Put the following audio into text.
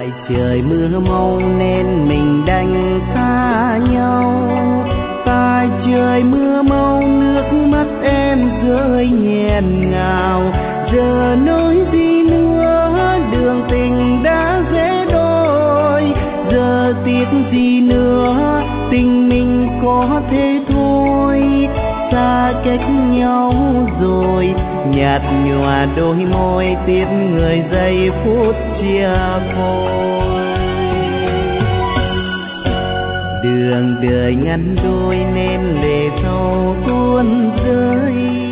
tại trời mưa mau nên mình đành xa nhau. Tại trời mưa mau nước mắt em rơi nghẹn ngào. Giờ nói gì nữa, đường tình đã dễ đôi. Giờ tiếc gì nữa, tình mình có thế thôi. Xa cách nhau rồi, nhạt nhòa đôi môi, tiếc người giây phút chia phôi. Đường đời ngắn đôi nên lệ sâu tuôn rơi.